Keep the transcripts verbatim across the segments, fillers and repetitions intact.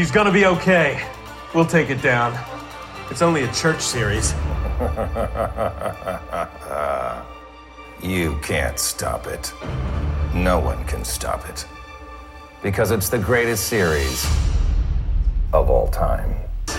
She's gonna be okay. We'll take it down. It's only a church series. You can't stop it. No one can stop it. Because it's the greatest series of all time.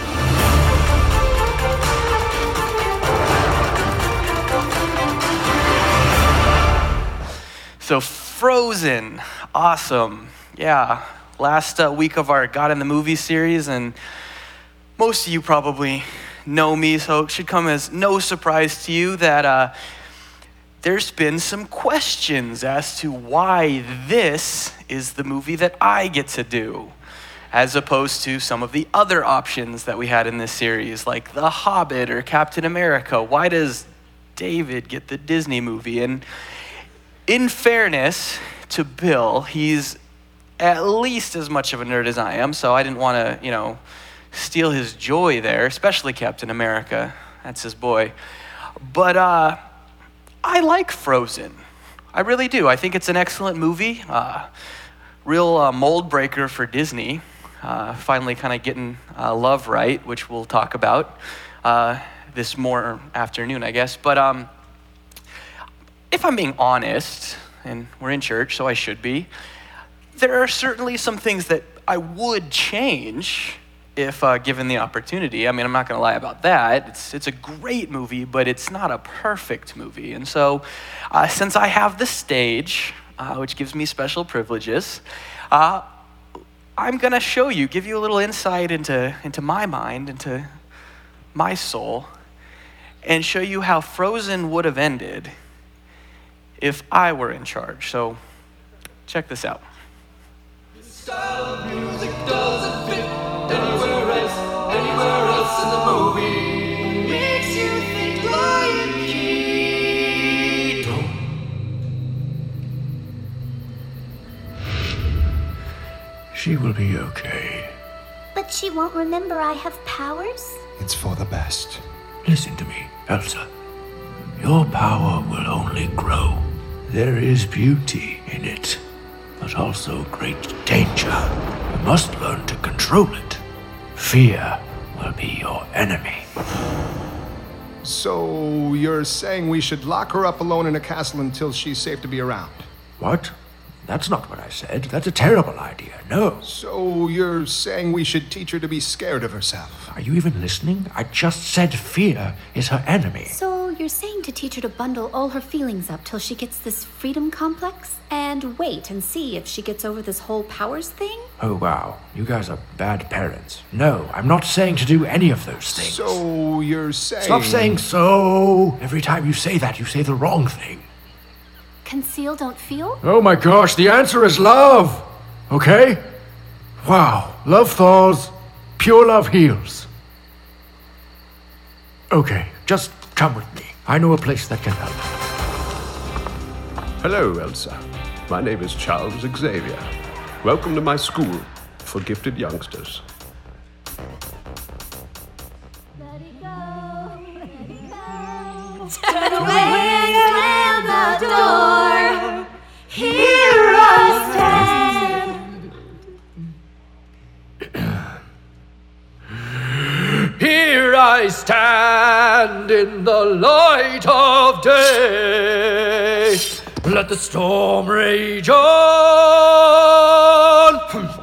So Frozen, awesome. Yeah, last uh, week of our God in the Movie series, and most of you probably know me, so it should come as no surprise to you that uh, there's been some questions as to why this is the movie that I get to do, as opposed to some of the other options that we had in this series, like The Hobbit or Captain America. Why does David get the Disney movie? And in fairness to Bill, he's at least as much of a nerd as I am, so I didn't want to, you know, steal his joy there, especially Captain America. That's his boy. But uh, I like Frozen. I really do. I think it's an excellent movie. Uh, real uh, mold breaker for Disney. Uh, finally kind of getting uh, love right, which we'll talk about uh, this more afternoon, I guess. But um, if I'm being honest, and we're in church, so I should be, there are certainly some things that I would change if uh, given the opportunity. I mean, I'm not going to lie about that. It's it's a great movie, but it's not a perfect movie. And so, uh, since I have the stage, uh, which gives me special privileges, uh, I'm going to show you, give you a little insight into, into my mind, into my soul, and show you how Frozen would have ended if I were in charge. So, check this out. This style of music doesn't fit anywhere else, anywhere else in the movie. Makes you think Lion King. She will be okay. But she won't remember I have powers? It's for the best. Listen to me, Elsa. Your power will only grow. There is beauty in it, but also great danger. You must learn to control it. Fear will be your enemy. So, you're saying we should lock her up alone in a castle until she's safe to be around? What? That's not what I said. That's a terrible idea. No. So, you're saying we should teach her to be scared of herself? Are you even listening? I just said fear is her enemy. So you're saying to teach her to bundle all her feelings up till she gets this freedom complex? And wait and see if she gets over this whole powers thing? Oh, wow. You guys are bad parents. No, I'm not saying to do any of those things. So, you're saying... Stop saying so. Every time you say that, you say the wrong thing. Conceal, don't feel? Oh my gosh, the answer is love! Okay? Wow, love thaws, pure love heals. Okay, just come with me. I know a place that can help. Hello, Elsa. My name is Charles Xavier. Welcome to my school for gifted youngsters. Let it go, let it go. Turn away, slam the door. Here I stand. Here I stand in the light of day. Let the storm rage on.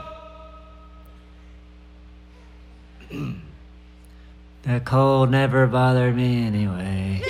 The cold never bothered me anyway.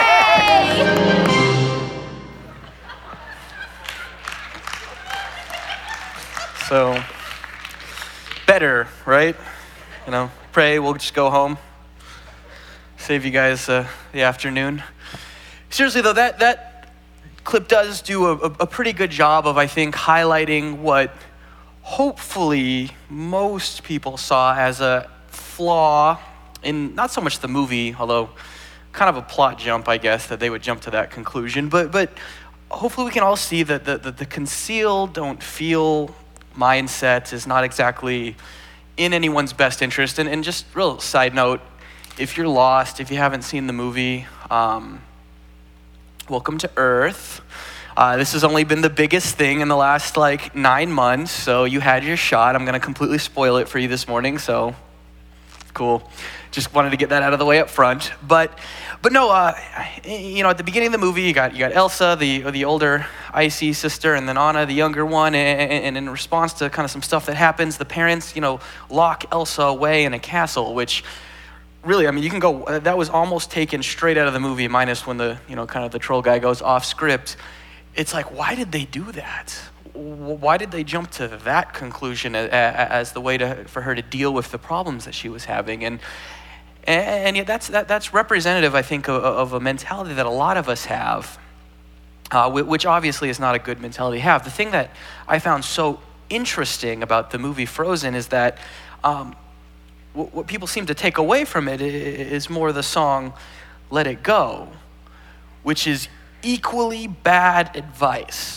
So, better, right? You know, pray, we'll just go home. Save you guys uh, the afternoon. Seriously though, that, that clip does do a, a pretty good job of, I think, highlighting what hopefully most people saw as a flaw in not so much the movie, although kind of a plot jump, I guess, that they would jump to that conclusion, but but hopefully we can all see that the, the, the conceal, don't feel mindset is not exactly in anyone's best interest. And, and just real side note, if you're lost, if you haven't seen the movie, um, welcome to Earth. Uh, this has only been the biggest thing in the last like nine months, so you had your shot. I'm gonna completely spoil it for you this morning, so cool. Just wanted to get that out of the way up front. But but no, uh, you know, at the beginning of the movie, you got you got Elsa, the the older icy sister, and then Anna, the younger one. And, and in response to kind of some stuff that happens, the parents, you know, lock Elsa away in a castle, which really, I mean, you can go. That was almost taken straight out of the movie, minus when the you know kind of the troll guy goes off script. It's like, why did they do that? Why did they jump to that conclusion as, as the way to for her to deal with the problems that she was having? And and yet that's that, that's representative, I think, of, of a mentality that a lot of us have, uh, which obviously is not a good mentality to have. The thing that I found so interesting about the movie Frozen is that um, what, what people seem to take away from it is more the song "Let It Go," which is equally bad advice.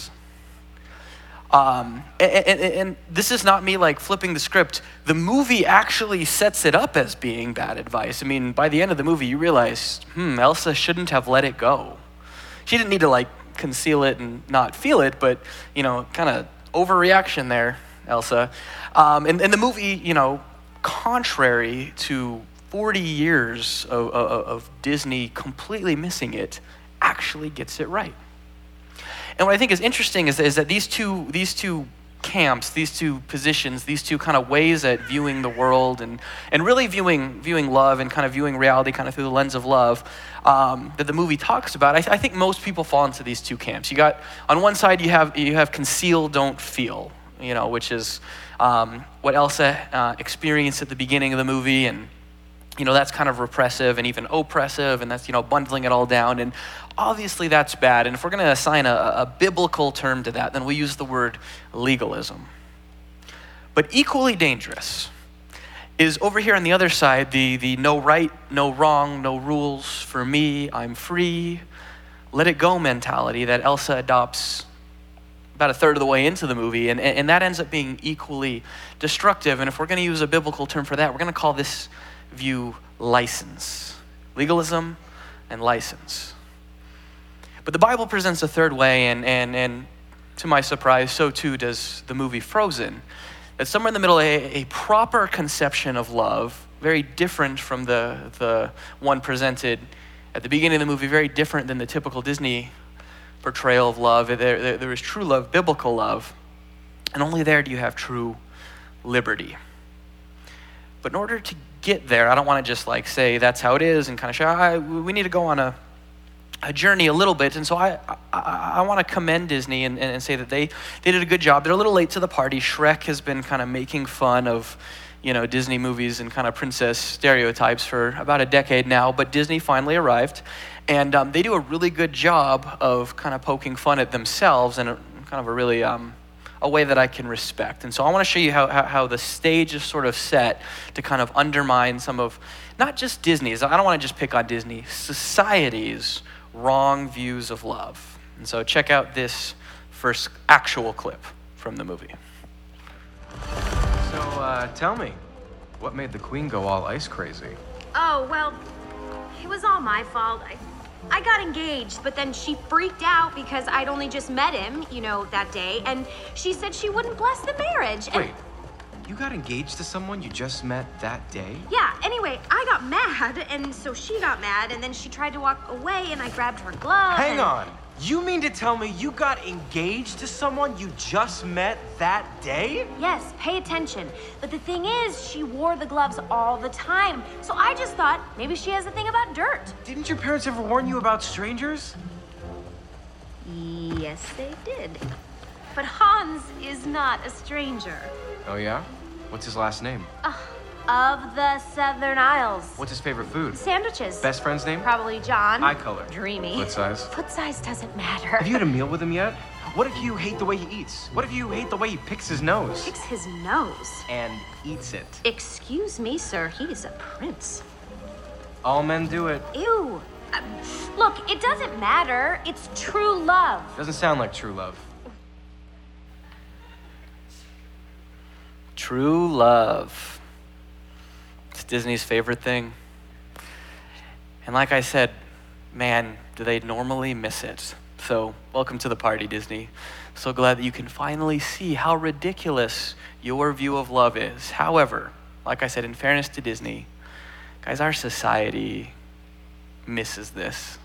Um, and, and, and this is not me like flipping the script. The movie actually sets it up as being bad advice. I mean, by the end of the movie, you realize, hmm, Elsa shouldn't have let it go. She didn't need to like conceal it and not feel it, but, you know, kind of overreaction there, Elsa. Um, and, and the movie, you know, contrary to forty years of, of, of Disney completely missing it, actually gets it right. And what I think is interesting is, is that these two these two camps, these two positions, these two kind of ways at viewing the world and, and really viewing viewing love and kind of viewing reality kind of through the lens of love um, that the movie talks about, I, th- I think most people fall into these two camps. You got, on one side, you have you have conceal, don't feel, you know, which is um, what Elsa uh, experienced at the beginning of the movie, and you know, that's kind of repressive and even oppressive, and that's, you know, bundling it all down. And obviously that's bad. And if we're going to assign a, a biblical term to that, then we use the word legalism. But equally dangerous is over here on the other side, the, the no right, no wrong, no rules for me, I'm free, let it go mentality that Elsa adopts about a third of the way into the movie. And, and that ends up being equally destructive. And if we're going to use a biblical term for that, we're going to call this view license. Legalism and license. But the Bible presents a third way, and, and, and to my surprise, so too does the movie Frozen. That somewhere in the middle, a, a proper conception of love, very different from the, the one presented at the beginning of the movie, very different than the typical Disney portrayal of love. There, there, there is true love, biblical love, and only there do you have true liberty. But in order to get there, I don't want to just like say that's how it is and kind of show, I, we need to go on a, a journey a little bit. And so I I, I want to commend Disney and, and say that they, they did a good job. They're a little late to the party. Shrek has been kind of making fun of, you know, Disney movies and kind of princess stereotypes for about a decade now, but Disney finally arrived. And um, they do a really good job of kind of poking fun at themselves in a, kind of a really... Um, a way that I can respect. And so I want to show you how, how, how the stage is sort of set to kind of undermine some of, not just Disney's, I don't want to just pick on Disney, society's wrong views of love. And so check out this first actual clip from the movie. So, uh, tell me, what made the queen go all ice crazy? Oh, well, it was all my fault. I... I got engaged, but then she freaked out because I'd only just met him, you know, that day, and she said she wouldn't bless the marriage. And wait, you got engaged to someone you just met that day? yeah, anyway, I got mad, and so she got mad, and then she tried to walk away, and I grabbed her glove. Hang and... on. You mean to tell me you got engaged to someone you just met that day? Yes, pay attention. But the thing is, she wore the gloves all the time. So I just thought maybe she has a thing about dirt. Didn't your parents ever warn you about strangers? Yes, they did. But Hans is not a stranger. Oh, yeah? What's his last name? Uh, of the Southern Isles. What's his favorite food? Sandwiches. Best friend's name? Probably John. Eye color. Dreamy. Foot size? Foot size doesn't matter. Have you had a meal with him yet? What if you hate the way he eats? What if you hate the way he picks his nose? Picks his nose? And eats it. Excuse me, sir. He's a prince. All men do it. Ew. Uh, look, it doesn't matter. It's true love. Doesn't sound like true love. True love. It's Disney's favorite thing. And like I said, man, do they normally miss it. So welcome to the party, Disney. So glad that you can finally see how ridiculous your view of love is. However, like I said, in fairness to Disney, guys, our society misses this.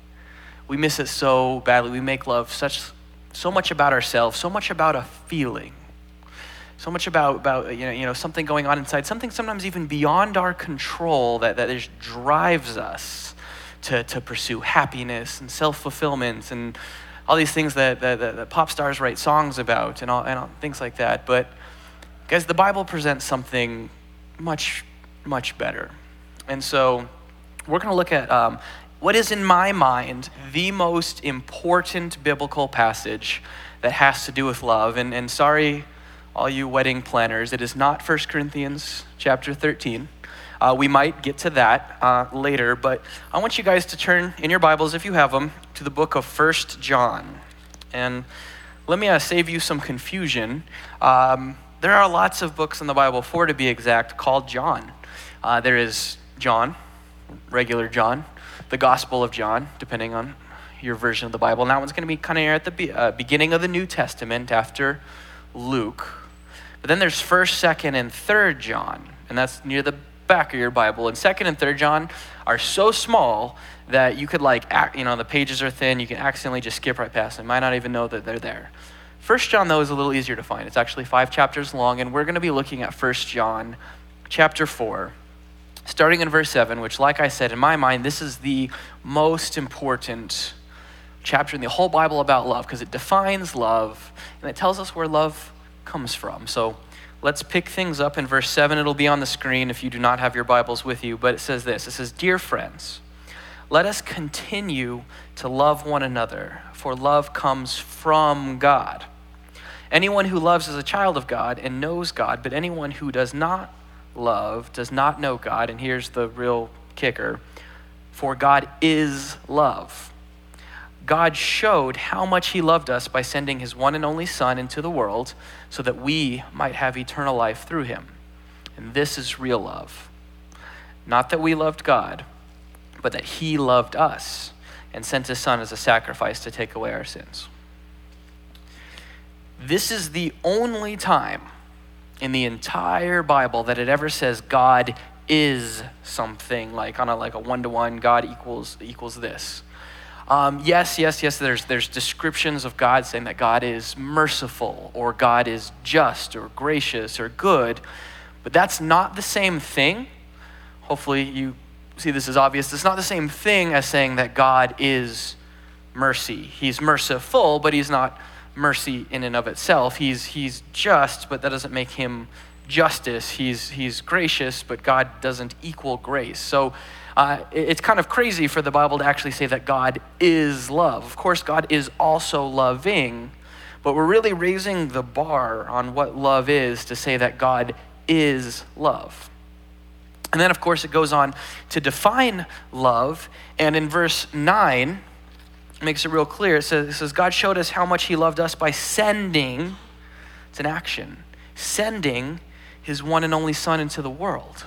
We miss it so badly. We make love such so much about ourselves, so much about a feeling, so much about, about you know, you know, something going on inside, something sometimes even beyond our control that, that just drives us to, to pursue happiness and self-fulfillment and all these things that, that, that, that pop stars write songs about and all, and all things like that. But guys, the Bible presents something much, much better. And so we're going to look at um, what is, in my mind, the most important biblical passage that has to do with love. And, and sorry, all you wedding planners, it is not First Corinthians chapter thirteen. Uh, we might get to that uh, later, but I want you guys to turn in your Bibles, if you have them, to the book of First John. And let me uh, save you some confusion. Um, there are lots of books in the Bible, four to be exact, called John. Uh, there is John, regular John, the Gospel of John, depending on your version of the Bible. And that one's going to be kind of at the be- uh, beginning of the New Testament after Luke. But then there's First, Second, and Third John, and that's near the back of your Bible. And Second and Third John are so small that you could like, act, you know, the pages are thin. You can accidentally just skip right past them. Might not even know that they're there. First John, though, is a little easier to find. It's actually five chapters long, and we're going to be looking at First John chapter four, starting in verse seven, which, like I said, in my mind, this is the most important chapter in the whole Bible about love, because it defines love, and it tells us where love comes from. So let's pick things up in verse seven. It'll be on the screen if you do not have your Bibles with you, but it says this. It says, "Dear friends, let us continue to love one another, for love comes from God. Anyone who loves is a child of God and knows God, but anyone who does not love does not know God." And here's the real kicker: for God is love. God showed how much he loved us by sending his one and only Son into the world so that we might have eternal life through him. And this is real love. Not that we loved God, but that he loved us and sent his Son as a sacrifice to take away our sins. This is the only time in the entire Bible that it ever says God is something, like on a like a one-to-one, God equals equals this. Um, yes, yes, yes, there's there's descriptions of God saying that God is merciful or God is just or gracious or good, but that's not the same thing. Hopefully you see this is obvious. It's not the same thing as saying that God is mercy. He's merciful, but he's not mercy in and of itself. He's he's just, but that doesn't make him justice. He's he's gracious, but God doesn't equal grace. So uh, it's kind of crazy for the Bible to actually say that God is love. Of course, God is also loving, but we're really raising the bar on what love is to say that God is love. And then, of course, it goes on to define love. And in verse nine, it makes it real clear. It says, it says, God showed us how much he loved us by sending, it's an action, sending his one and only Son into the world.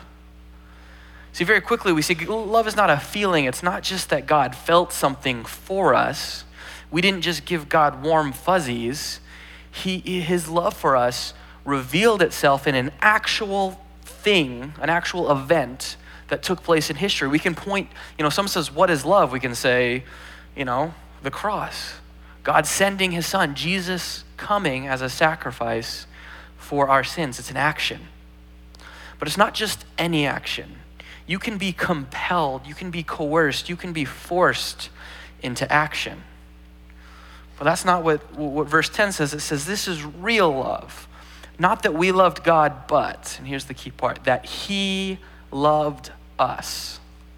See, very quickly we see love is not a feeling. It's not just that God felt something for us. We didn't just give God warm fuzzies. He, his love for us revealed itself in an actual thing, an actual event that took place in history. We can point, you know, someone says, what is love? We can say, you know, the cross. God sending his Son, Jesus coming as a sacrifice for our sins. It's an action. But it's not just any action. You can be compelled, you can be coerced, you can be forced into action. But that's not what, what verse ten says. It says this is real love. Not that we loved God, but, and here's the key part, that he loved us.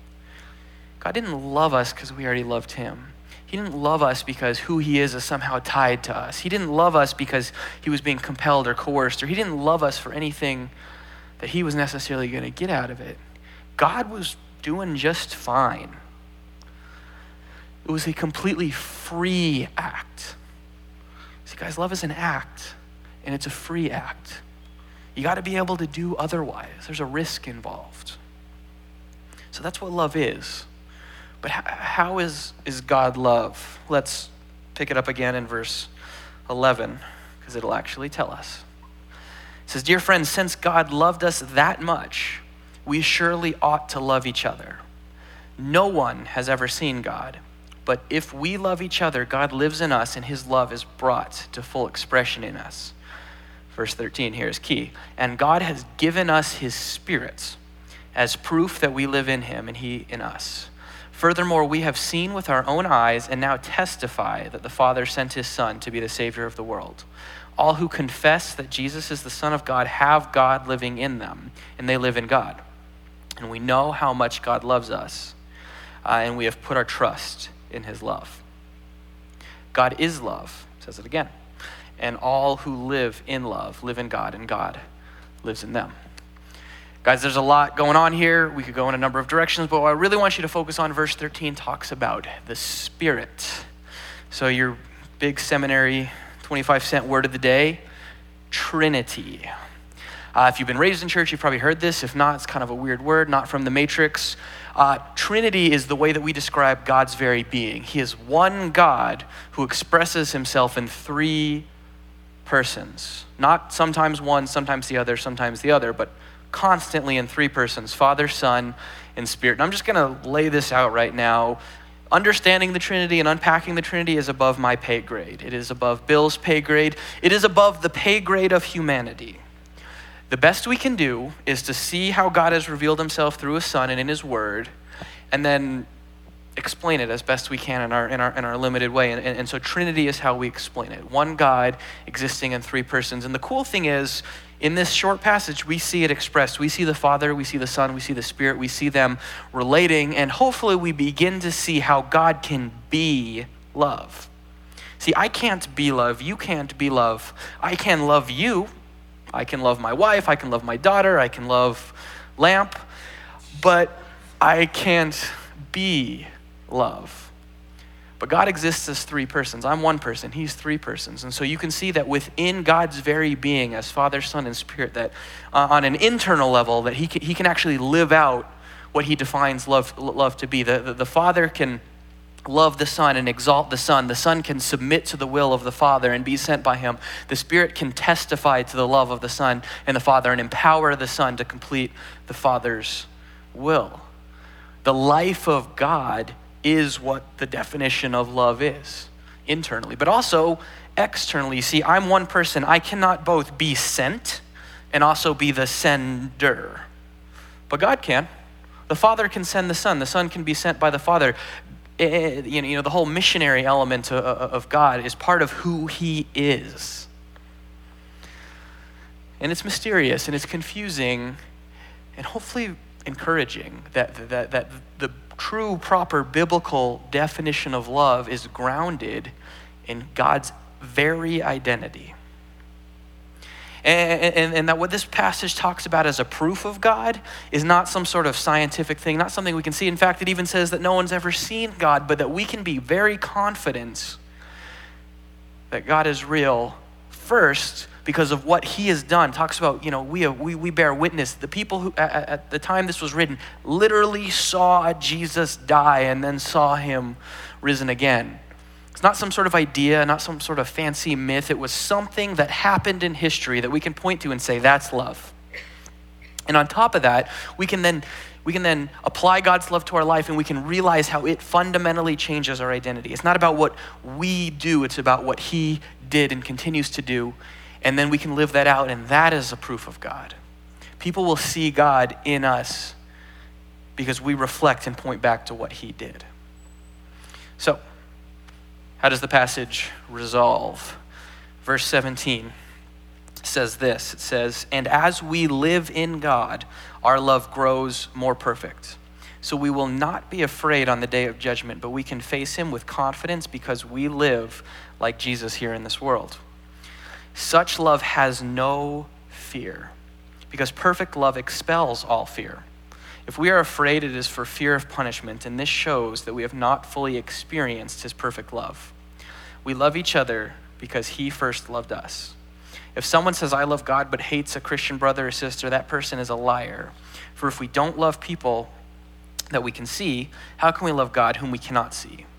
God didn't love us because we already loved him. He didn't love us because who he is is somehow tied to us. He didn't love us because he was being compelled or coerced, or he didn't love us for anything that he was necessarily going to get out of it. God was doing just fine. It was a completely free act. See, guys, love is an act, and it's a free act. You got to be able to do otherwise. There's a risk involved. So that's what love is. But how is, is God love? Let's pick it up again in verse eleven, because it'll actually tell us. It says, "Dear friends, since God loved us that much, we surely ought to love each other. No one has ever seen God, but if we love each other, God lives in us and his love is brought to full expression in us." Verse thirteen here is key. "And God has given us his Spirit as proof that we live in him and he in us. Furthermore, we have seen with our own eyes and now testify that the Father sent his Son to be the Savior of the world. All who confess that Jesus is the Son of God have God living in them, and they live in God. And we know how much God loves us, uh, and we have put our trust in his love. God is love," says it again, "and all who live in love live in God, and God lives in them." Guys, there's a lot going on here. We could go in a number of directions, but what I really want you to focus on, verse thirteen talks about the Spirit. So your big seminary twenty-five cent word of the day, Trinity. Uh, if you've been raised in church, you've probably heard this. If not, it's kind of a weird word, not from the Matrix. Uh, Trinity is the way that we describe God's very being. He is one God who expresses himself in three persons. Not sometimes one, sometimes the other, sometimes the other, but constantly in three persons, Father, Son, and Spirit. And I'm just going to lay this out right now. Understanding the Trinity and unpacking the Trinity is above my pay grade. It is above Bill's pay grade. It is above the pay grade of humanity. The best we can do is to see how God has revealed himself through his Son and in his word, and then explain it as best we can in our in our in our limited way. And, and, and so Trinity is how we explain it. One God existing in three persons. And the cool thing is, in this short passage, we see it expressed. We see the Father, we see the Son, we see the Spirit, we see them relating, and hopefully we begin to see how God can be love. See, I can't be love, you can't be love. I can love you, I can love my wife, I can love my daughter, I can love Lamp, but I can't be love. But God exists as three persons. I'm one person, he's three persons. And so you can see that within God's very being as Father, Son, and Spirit, that uh, on an internal level, that he can, he can actually live out what he defines love, love to be. The, the, the Father can love the Son and exalt the Son. The Son can submit to the will of the Father and be sent by him. The Spirit can testify to the love of the Son and the Father and empower the Son to complete the Father's will. The life of God is what the definition of love is, internally, but also externally. See, I'm one person. I cannot both be sent and also be the sender. But God can. The Father can send the Son. The Son can be sent by the Father. It, you know, you know, the whole missionary element of, of God is part of who he is. And it's mysterious and it's confusing and hopefully encouraging that, that, that the true, proper biblical definition of love is grounded in God's very identity. And, and, and that what this passage talks about as a proof of God is not some sort of scientific thing, not something we can see. In fact, it even says that no one's ever seen God, but that we can be very confident that God is real first because of what he has done. Talks about, you know, we have, we, we bear witness. The people who, at, at the time this was written, literally saw Jesus die and then saw him risen again. It's not some sort of idea, not some sort of fancy myth. It was something that happened in history that we can point to and say, that's love. And on top of that, we can then we can then apply God's love to our life and we can realize how it fundamentally changes our identity. It's not about what we do, it's about what he did and continues to do. And then we can live that out, and that is a proof of God. People will see God in us because we reflect and point back to what he did. So, how does the passage resolve? Verse seventeen says this. It says, "And as we live in God, our love grows more perfect. So we will not be afraid on the day of judgment, but we can face him with confidence because we live like Jesus here in this world. Such love has no fear, because perfect love expels all fear. If we are afraid, it is for fear of punishment, and this shows that we have not fully experienced his perfect love. We love each other because he first loved us. If someone says, I love God, but hates a Christian brother or sister, that person is a liar. For if we don't love people that we can see, how can we love God whom we cannot see?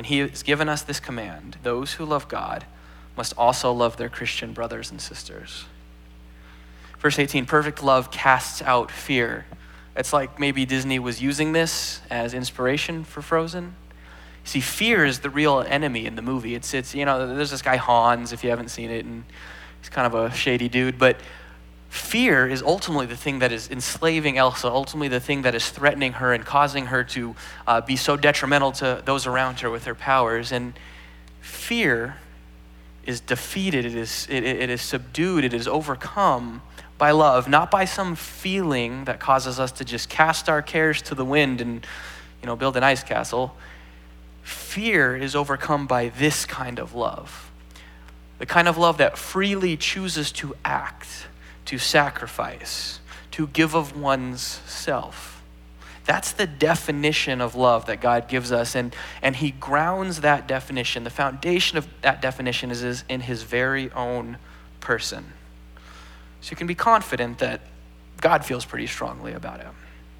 And he has given us this command: those who love God must also love their Christian brothers and sisters. Verse eighteen, perfect love casts out fear. It's like maybe Disney was using this as inspiration for Frozen. See, fear is the real enemy in the movie. It's, it's you know, there's this guy Hans, if you haven't seen it, and he's kind of a shady dude, but fear is ultimately the thing that is enslaving Elsa, ultimately the thing that is threatening her and causing her to uh, be so detrimental to those around her with her powers. And fear is defeated, it is, it, it is subdued, it is overcome by love, not by some feeling that causes us to just cast our cares to the wind and, you know, build an ice castle. Fear is overcome by this kind of love, the kind of love that freely chooses to act, to sacrifice, to give of one's self. That's the definition of love that God gives us, and, and he grounds that definition. The foundation of that definition is, is in his very own person. So you can be confident that God feels pretty strongly about it.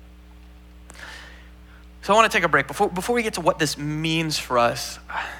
So I want to take a break. Before, before we get to what this means for us,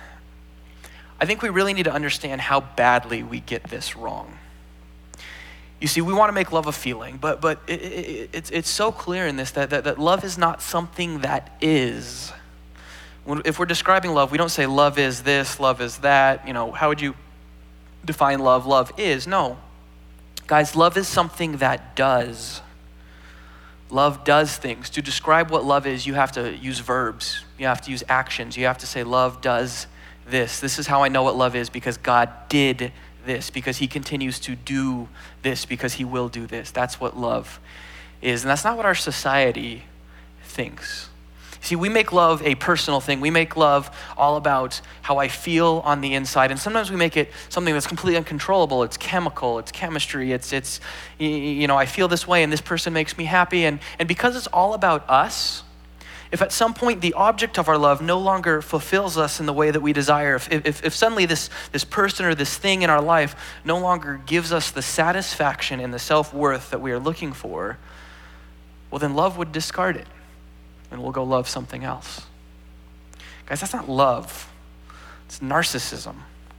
I think we really need to understand how badly we get this wrong. You see, we want to make love a feeling, but but it, it, it's it's so clear in this that, that, that love is not something that is. When, if we're describing love, we don't say love is this, love is that. You know, how would you define love? Love is. No. Guys, love is something that does. Love does things. To describe what love is, you have to use verbs. You have to use actions. You have to say, love does this. This is how I know what love is, because God did this, because he continues to do this, because he will do this. That's what love is. And that's not what our society thinks. See, we make love a personal thing. We make love all about how I feel on the inside. And sometimes we make it something that's completely uncontrollable. It's chemical, it's chemistry, it's, it's you know, I feel this way and this person makes me happy. And, and because it's all about us, if at some point the object of our love no longer fulfills us in the way that we desire, if, if, if suddenly this, this person or this thing in our life no longer gives us the satisfaction and the self-worth that we are looking for, well, then love would discard it, and we'll go love something else. Guys, that's not love. It's narcissism.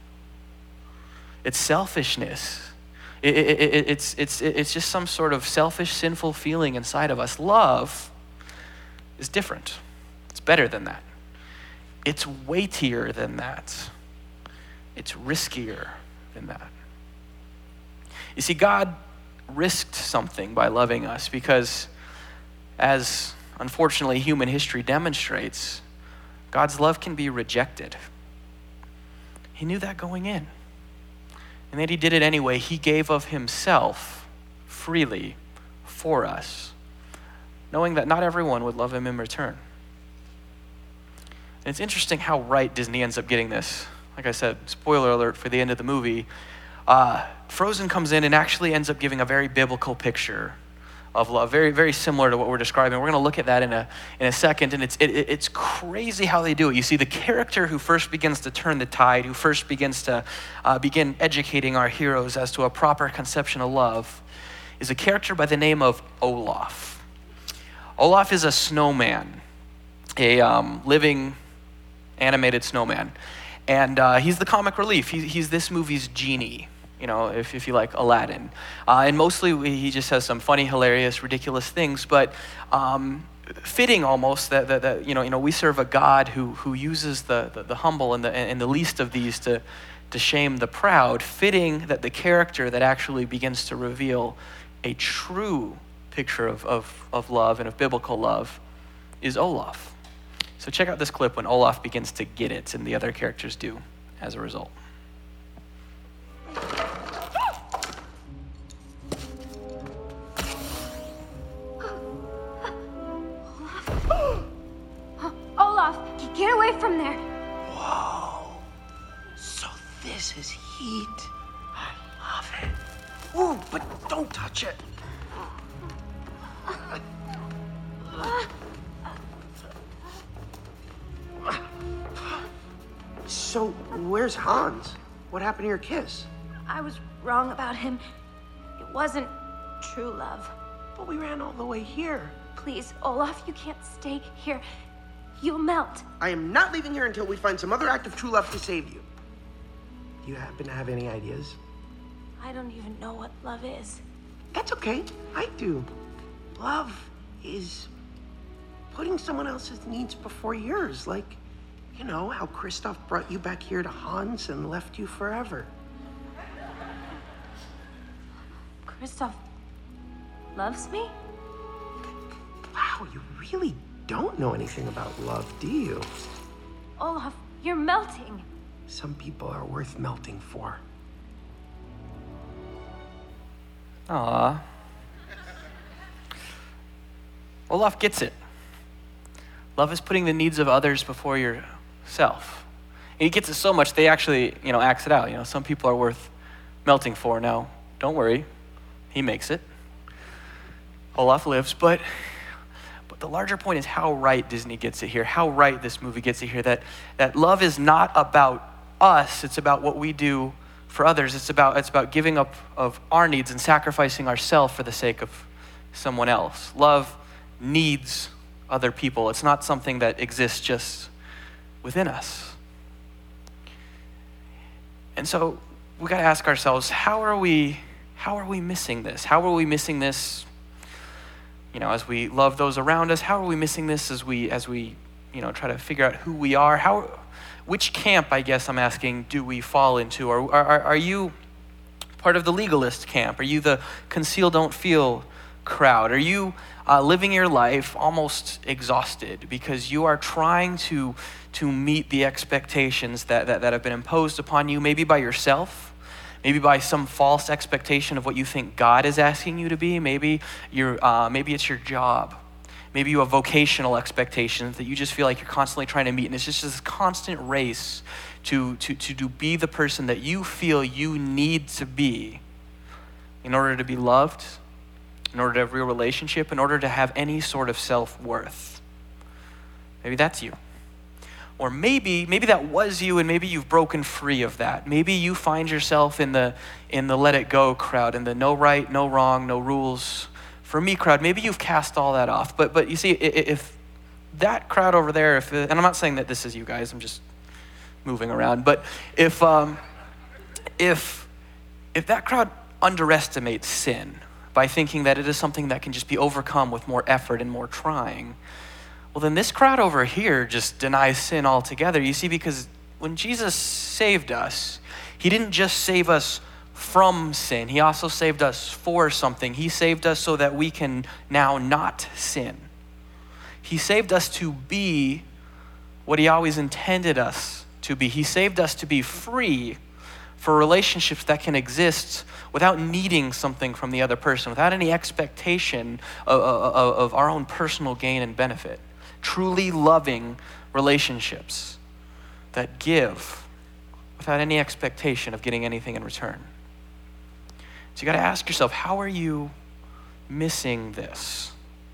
It's selfishness. It, it, it, it's, it's, it's just some sort of selfish, sinful feeling inside of us. Love is different. It's better than that. It's weightier than that. It's riskier than that. You see, God risked something by loving us because, as unfortunately human history demonstrates, God's love can be rejected. He knew that going in. And then he did it anyway. He gave of himself freely for us, knowing that not everyone would love him in return. And it's interesting how right Disney ends up getting this. Like I said, spoiler alert for the end of the movie. Uh, Frozen comes in and actually ends up giving a very biblical picture of love, very, very similar to what we're describing. We're going to look at that in a in a second, and it's it, it's crazy how they do it. You see, the character who first begins to turn the tide, who first begins to uh, begin educating our heroes as to a proper conception of love, is a character by the name of Olaf. Olaf is a snowman, a um, living animated snowman, and uh, he's the comic relief. He, he's this movie's genie. You know, if, if you like Aladdin. Uh, and mostly we, he just has some funny, hilarious, ridiculous things, but um, fitting almost that, that, that, you know, you know, we serve a God who who uses the, the, the humble and the, and the least of these to, to shame the proud, fitting that the character that actually begins to reveal a true picture of, of, of love and of biblical love is Olaf. So check out this clip when Olaf begins to get it and the other characters do as a result. Olaf, get away from there. Whoa. So this is heat. I love it. Ooh, but don't touch it. So, where's Hans? What happened to your kiss? I was wrong about him. It wasn't true love. But we ran all the way here. Please, Olaf, you can't stay here. You'll melt. I am not leaving here until we find some other act of true love to save you. Do you happen to have any ideas? I don't even know what love is. That's okay. I do. Love is putting someone else's needs before yours. Like, you know, how Kristoff brought you back here to Hans and left you forever. Kristoff loves me? Wow, you really don't know anything about love, do you? Olaf, you're melting. Some people are worth melting for. Aww. Olaf gets it. Love is putting the needs of others before yourself. And he gets it so much they actually, you know, acts it out. You know, some people are worth melting for. Now, don't worry, he makes it. Olaf lives, but but the larger point is how right Disney gets it here, how right this movie gets it here, that that love is not about us, it's about what we do for others. It's about it's about giving up of our needs and sacrificing ourselves for the sake of someone else. Love needs other people. It's not something that exists just within us. And so we got to ask ourselves, how are we how are we missing this? How are we missing this? You know, as we love those around us, how are we missing this as we as we, you know, try to figure out who we are? How which camp, I guess I'm asking, do we fall into? Are are are you part of the legalist camp? Are you the conceal don't feel crowd? Are you uh, living your life almost exhausted because you are trying to to meet the expectations that, that, that have been imposed upon you, maybe by yourself, maybe by some false expectation of what you think God is asking you to be, maybe you're, uh, maybe it's your job, maybe you have vocational expectations that you just feel like you're constantly trying to meet, and it's just this constant race to, to, to, to be the person that you feel you need to be in order to be loved, in order to have real relationship, in order to have any sort of self-worth. Maybe that's you. Or maybe, maybe that was you and maybe you've broken free of that. Maybe you find yourself in the in the let it go crowd, in the no right, no wrong, no rules for me crowd. Maybe you've cast all that off. But but you see, if that crowd over there, if and I'm not saying that this is you guys, I'm just moving around, but if um, if if that crowd underestimates sin by thinking that it is something that can just be overcome with more effort and more trying, well, then this crowd over here just denies sin altogether. You see, because when Jesus saved us, he didn't just save us from sin. He also saved us for something. He saved us so that we can now not sin. He saved us to be what he always intended us to be. He saved us to be free for relationships that can exist without needing something from the other person, without any expectation of, of, of our own personal gain and benefit. Truly loving relationships that give without any expectation of getting anything in return. So you got to ask yourself, how are you missing this?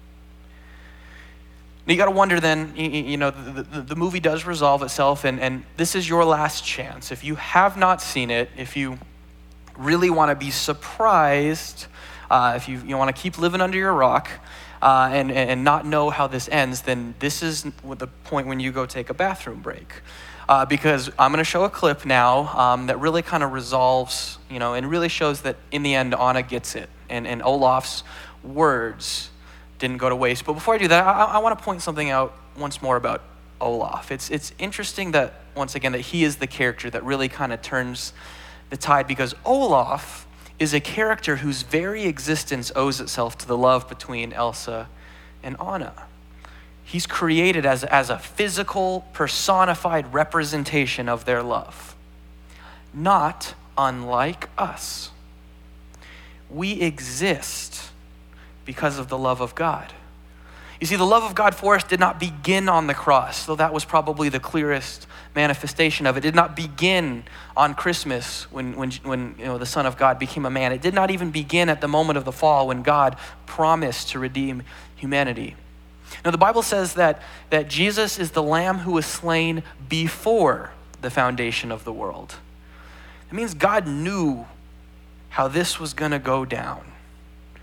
You got to wonder then, you, you know, the, the, the movie does resolve itself, and, and this is your last chance. If you have not seen it, if you really want to be surprised, uh, if you, you want to keep living under your rock uh, and, and not know how this ends, then this is the point when you go take a bathroom break. Uh, because I'm going to show a clip now um, that really kind of resolves, you know, and really shows that in the end, Anna gets it, and, and Olaf's words didn't go to waste. But before I do that, I, I want to point something out once more about Olaf. It's it's interesting that, once again, that he is the character that really kind of turns the tide, because Olaf is a character whose very existence owes itself to the love between Elsa and Anna. He's created as, as a physical, personified representation of their love, not unlike us. We exist because of the love of God. You see, the love of God for us did not begin on the cross, though that was probably the clearest manifestation of it. It did not begin on Christmas when, when, when you know, the Son of God became a man. It did not even begin at the moment of the fall when God promised to redeem humanity. Now, the Bible says that, that Jesus is the Lamb who was slain before the foundation of the world. It means God knew how this was going to go down,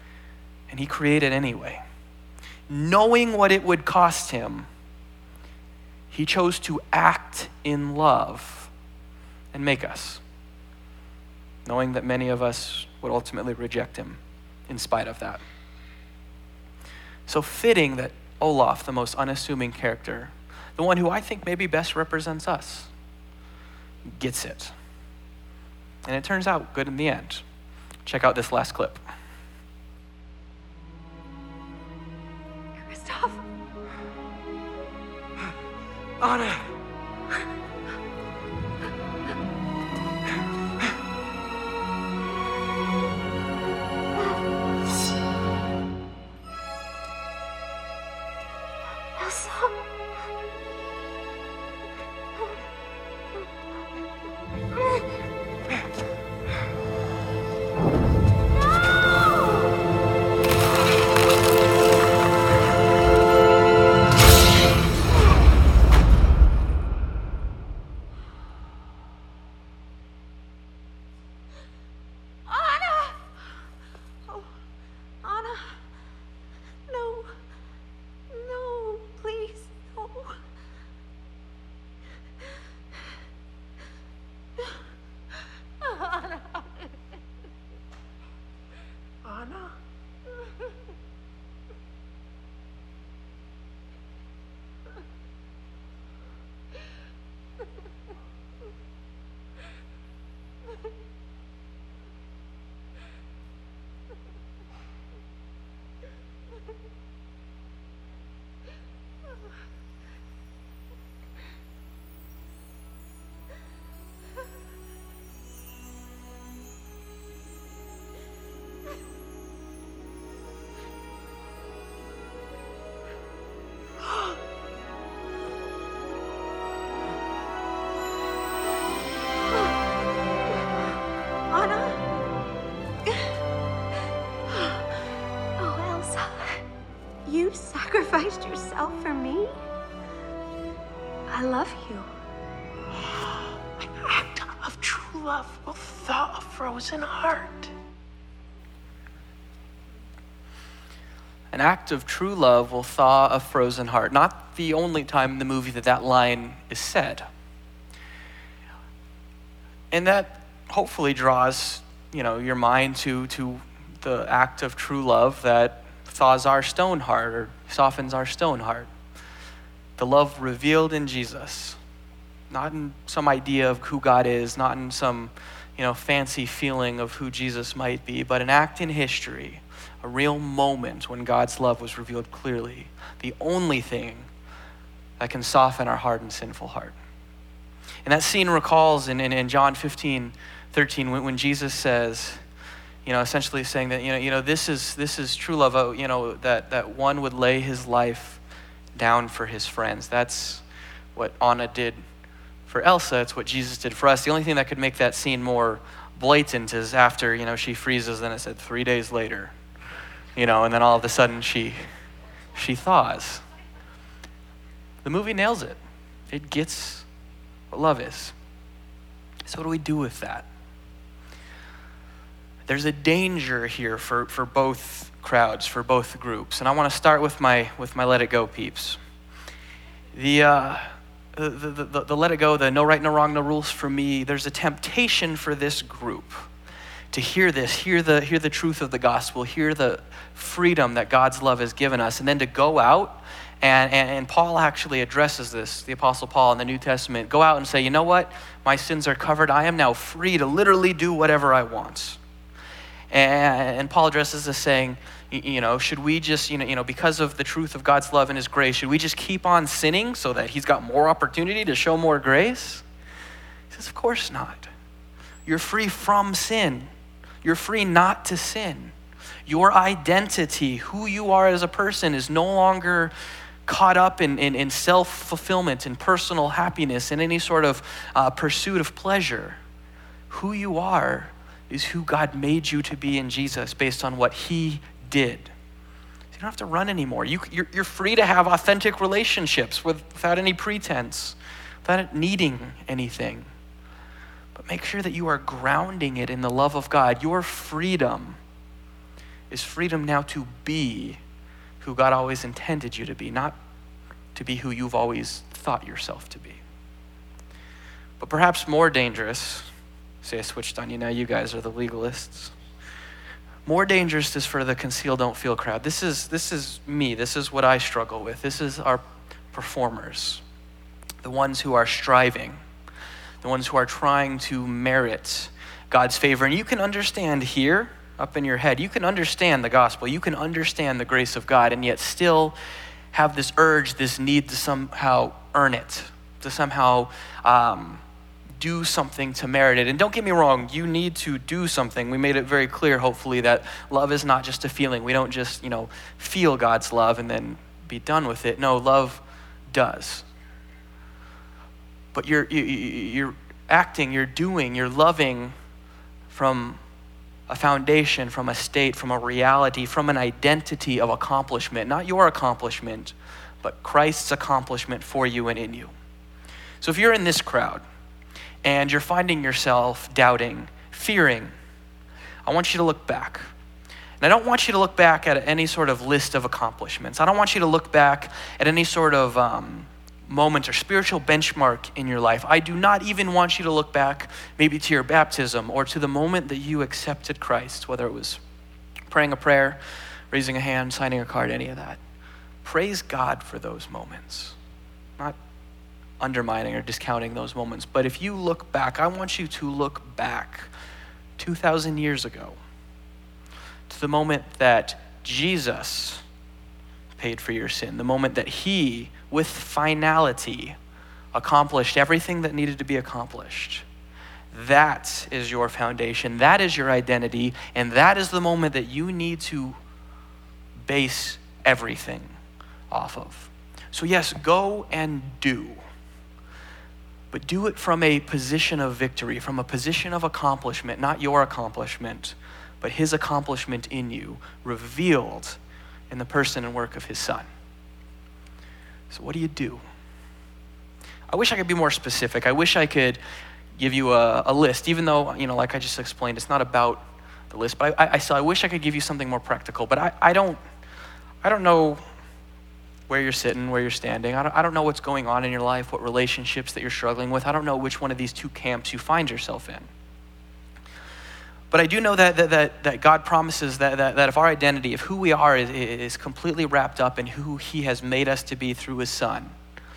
and he created anyway, knowing what it would cost him He chose to act in love and make us, knowing that many of us would ultimately reject him in spite of that. So fitting that Olaf, the most unassuming character, the one who I think maybe best represents us, gets it. And it turns out good in the end. Check out this last clip. Kristoff. Anna! Elsa. You sacrificed yourself for me? I love you. An act of true love will thaw a frozen heart. An act of true love will thaw a frozen heart. Not the only time in the movie that that line is said. And that hopefully draws, you know, your mind to, to the act of true love that thaws our stone heart or softens our stone heart. The love revealed in Jesus, not in some idea of who God is, not in some, you know, fancy feeling of who Jesus might be, but an act in history, a real moment when God's love was revealed clearly, the only thing that can soften our hardened, sinful heart. And that scene recalls in, in, in John fifteen, thirteen, when, when Jesus says, you know, essentially saying that, you know, you know, this is this is true love, oh, you know, that, that one would lay his life down for his friends. That's what Anna did for Elsa. It's what Jesus did for us. The only thing that could make that scene more blatant is after, you know, she freezes, then it said three days later, you know, and then all of a sudden she, she thaws. The movie nails it. It gets what love is. So what do we do with that? There's a danger here for, for both crowds, for both groups. And I want to start with my with my Let It Go peeps. The, uh, the, the, the, the Let It Go, the no right, no wrong, no rules for me, there's a temptation for this group to hear this, hear the, hear the truth of the gospel, hear the freedom that God's love has given us, and then to go out, and, and, and Paul actually addresses this, the Apostle Paul in the New Testament, go out and say, you know what, my sins are covered, I am now free to literally do whatever I want. And Paul addresses this saying, you know, should we just, you know, you know, because of the truth of God's love and his grace, should we just keep on sinning so that he's got more opportunity to show more grace? He says, of course not. You're free from sin. You're free not to sin. Your identity, who you are as a person, is no longer caught up in, in, in self-fulfillment and personal happiness and any sort of uh, pursuit of pleasure. Who you are is who God made you to be in Jesus based on what he did. So you don't have to run anymore. You, you're, you're free to have authentic relationships with, without any pretense, without it needing anything. But make sure that you are grounding it in the love of God. Your freedom is freedom now to be who God always intended you to be, not to be who you've always thought yourself to be. But perhaps more dangerous, say I switched on you now, you guys are the legalists. More dangerous is for the conceal, don't feel crowd. This is, this is me, this is what I struggle with. This is our performers, the ones who are striving, the ones who are trying to merit God's favor. And you can understand here, up in your head, you can understand the gospel, you can understand the grace of God, and yet still have this urge, this need to somehow earn it, to somehow um, do something to merit it. And don't get me wrong, you need to do something. We made it very clear, hopefully, that love is not just a feeling. We don't just, you know, feel God's love and then be done with it. No, love does. But you're, you, you're acting, you're doing, you're loving from a foundation, from a state, from a reality, from an identity of accomplishment. Not your accomplishment, but Christ's accomplishment for you and in you. So if you're in this crowd and you're finding yourself doubting, fearing, I want you to look back. And I don't want you to look back at any sort of list of accomplishments. I don't want you to look back at any sort of um, moment or spiritual benchmark in your life. I do not even want you to look back maybe to your baptism or to the moment that you accepted Christ, whether it was praying a prayer, raising a hand, signing a card, any of that. Praise God for those moments. Not undermining or discounting those moments. But if you look back, I want you to look back two thousand years ago to the moment that Jesus paid for your sin, the moment that he, with finality, accomplished everything that needed to be accomplished. That is your foundation, that is your identity, and that is the moment that you need to base everything off of. So yes, go and do. But do it from a position of victory, from a position of accomplishment, not your accomplishment, but his accomplishment in you, revealed in the person and work of his son. So what do you do? I wish I could be more specific. I wish I could give you a, a list, even though, you know, like I just explained, it's not about the list, but I, I still, I wish I could give you something more practical, but I, I don't, I don't know where you're sitting, where you're standing. I don't, I don't know what's going on in your life, what relationships that you're struggling with. I don't know which one of these two camps you find yourself in. But I do know that that that, that God promises that, that that if our identity, if who we are is, is completely wrapped up in who he has made us to be through his son,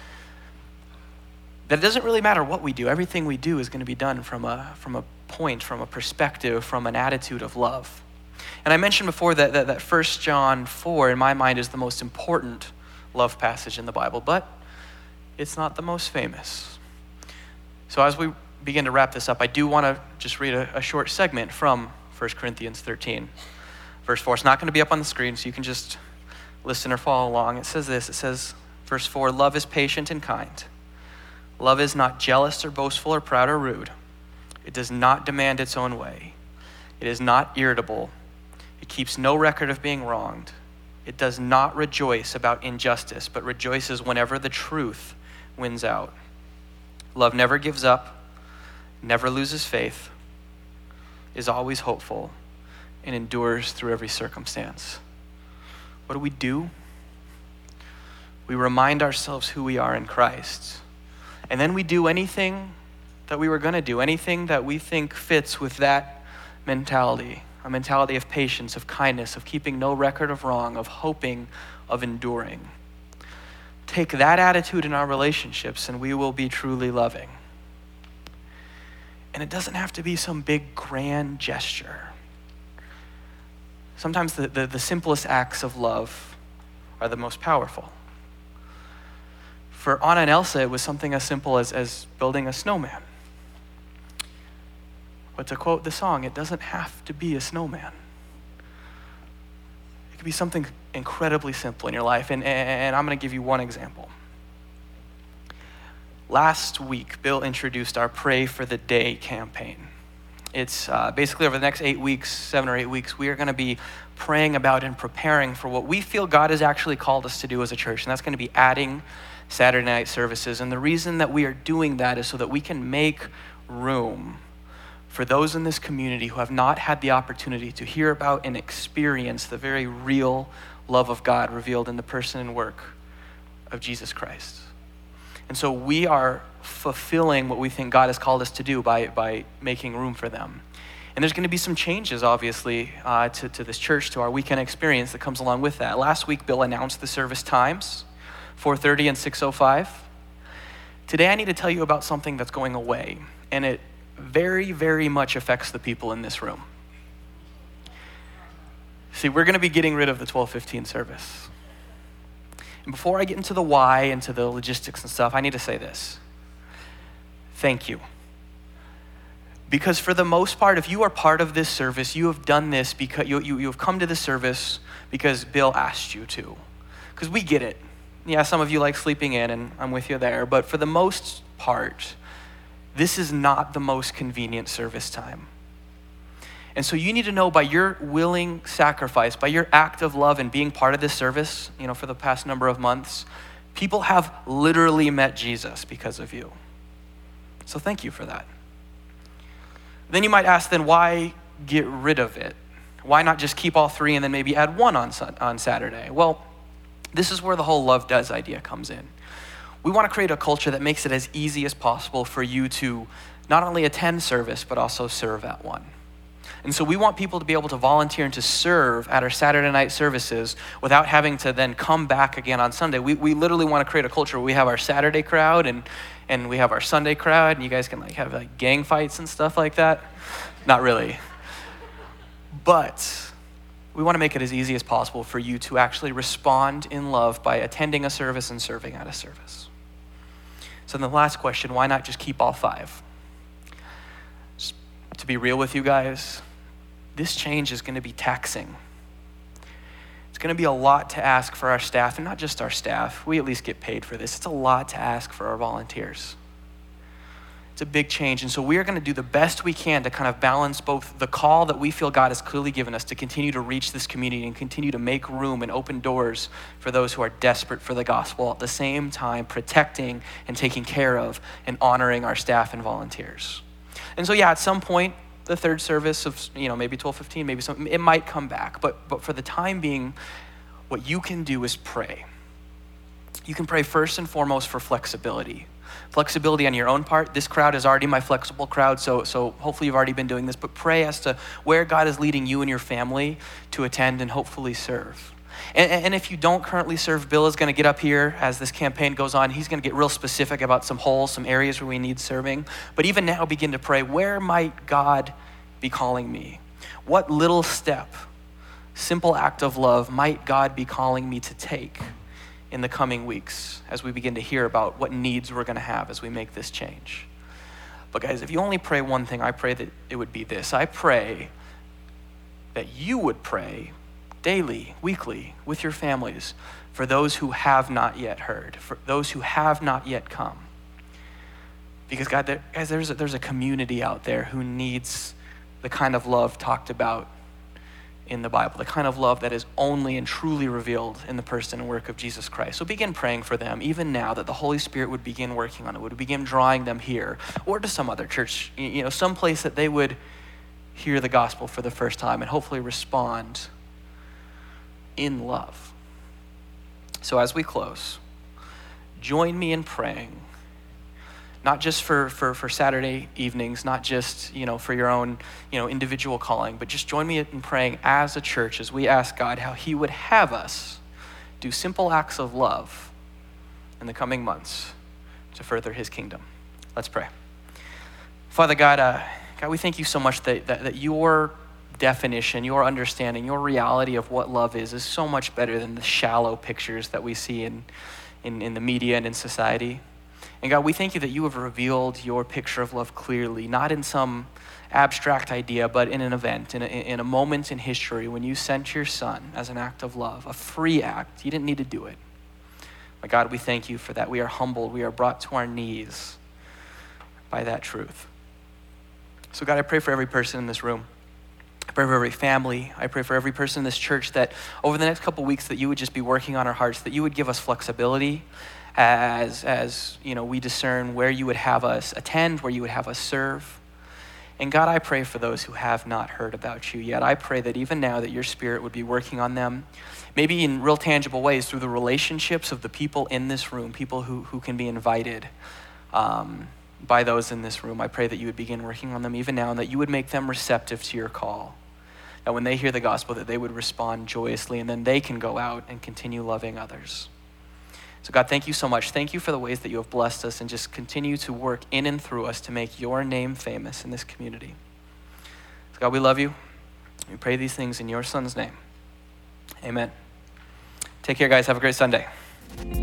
that it doesn't really matter what we do. Everything we do is going to be done from a from a point, from a perspective, from an attitude of love. And I mentioned before that that, that First John four, in my mind, is the most important love passage in the Bible, but it's not the most famous. So as we begin to wrap this up, I do want to just read a, a short segment from First Corinthians thirteen, verse four. It's not going to be up on the screen, so you can just listen or follow along. It says this, it says, verse four, love is patient and kind. Love is not jealous or boastful or proud or rude. It does not demand its own way. It is not irritable. It keeps no record of being wronged. It does not rejoice about injustice, but rejoices whenever the truth wins out. Love never gives up, never loses faith, is always hopeful, and endures through every circumstance. What do we do? We remind ourselves who we are in Christ. And then we do anything that we were going to do, anything that we think fits with that mentality, a mentality of patience, of kindness, of keeping no record of wrong, of hoping, of enduring. Take that attitude in our relationships and we will be truly loving. And it doesn't have to be some big grand gesture. Sometimes the, the, the simplest acts of love are the most powerful. For Anna and Elsa, it was something as simple as, as building a snowman. But to quote the song, it doesn't have to be a snowman. It could be something incredibly simple in your life, and, and I'm going to give you one example. Last week, Bill introduced our Pray for the Day campaign. It's uh, basically over the next eight weeks, seven or eight weeks, we are going to be praying about and preparing for what we feel God has actually called us to do as a church, and that's going to be adding Saturday night services. And the reason that we are doing that is so that we can make room for those in this community who have not had the opportunity to hear about and experience the very real love of God revealed in the person and work of Jesus Christ. And so we are fulfilling what we think God has called us to do by, by making room for them. And there's going to be some changes, obviously, uh, to, to this church, to our weekend experience that comes along with that. Last week, Bill announced the service times, four thirty and six oh five. Today, I need to tell you about something that's going away, and it very, very much affects the people in this room. See, we're going to be getting rid of the twelve fifteen service. And before I get into the why and to the logistics and stuff, I need to say this. Thank you. Because for the most part, if you are part of this service, you have done this because you, you, you have come to this service because Bill asked you to. Because we get it. Yeah, some of you like sleeping in, and I'm with you there. But for the most part, this is not the most convenient service time. And so you need to know by your willing sacrifice, by your act of love and being part of this service, you know, for the past number of months, people have literally met Jesus because of you. So thank you for that. Then you might ask, then why get rid of it? Why not just keep all three and then maybe add one on, on Saturday? Well, this is where the whole love does idea comes in. We want to create a culture that makes it as easy as possible for you to not only attend service, but also serve at one. And so we want people to be able to volunteer and to serve at our Saturday night services without having to then come back again on Sunday. We we literally want to create a culture where we have our Saturday crowd and, and we have our Sunday crowd, and you guys can like have like gang fights and stuff like that. Not really. But we want to make it as easy as possible for you to actually respond in love by attending a service and serving at a service. So then the last question, why not just keep all five? Just to be real with you guys, this change is going to be taxing. It's going to be a lot to ask for our staff, and not just our staff. We at least get paid for this. It's a lot to ask for our volunteers. It's a big change, and so we are going to do the best we can to kind of balance both the call that we feel God has clearly given us to continue to reach this community and continue to make room and open doors for those who are desperate for the gospel, at the same time protecting and taking care of and honoring our staff and volunteers. And so yeah, at some point, the third service of, you know, maybe twelve fifteen, maybe something, it might come back. But but for the time being, what you can do is pray. You can pray first and foremost for flexibility. Flexibility on your own part. This crowd is already my flexible crowd, so so hopefully you've already been doing this, but pray as to where God is leading you and your family to attend and hopefully serve. And, and if you don't currently serve, Bill is going to get up here as this campaign goes on. He's going to get real specific about some holes, some areas where we need serving. But even now, begin to pray, where might God be calling me? What little step, simple act of love might God be calling me to take in the coming weeks as we begin to hear about what needs we're going to have as we make this change? But guys, if you only pray one thing, I pray that it would be this. I pray that you would pray daily, weekly, with your families for those who have not yet heard, for those who have not yet come. Because God, there, guys, there's a, there's a community out there who needs the kind of love talked about in the Bible, the kind of love that is only and truly revealed in the person and work of Jesus Christ. So begin praying for them, even now, that the Holy Spirit would begin working on it, would begin drawing them here, or to some other church, you know, some place that they would hear the gospel for the first time and hopefully respond in love. So as we close, join me in praying, not just for, for, for Saturday evenings, not just, you know, for your own, you know, individual calling, but just join me in praying as a church as we ask God how he would have us do simple acts of love in the coming months to further his kingdom. Let's pray. Father God, uh, God, we thank you so much that, that, that your definition, your understanding, your reality of what love is is so much better than the shallow pictures that we see in, in, in the media and in society. And God, we thank you that you have revealed your picture of love clearly, not in some abstract idea, but in an event, in a, in a moment in history when you sent your son as an act of love, a free act. You didn't need to do it. But God, we thank you for that. We are humbled. We are brought to our knees by that truth. So God, I pray for every person in this room. I pray for every family. I pray for every person in this church that over the next couple weeks that you would just be working on our hearts, that you would give us flexibility as, as you know, we discern where you would have us attend, where you would have us serve. And God, I pray for those who have not heard about you yet. I pray that even now that your Spirit would be working on them, maybe in real tangible ways through the relationships of the people in this room, people who, who can be invited um, by those in this room. I pray that you would begin working on them even now and that you would make them receptive to your call. That when they hear the gospel, that they would respond joyously and then they can go out and continue loving others. So God, thank you so much. Thank you for the ways that you have blessed us and just continue to work in and through us to make your name famous in this community. So God, we love you. We pray these things in your Son's name. Amen. Take care, guys. Have a great Sunday.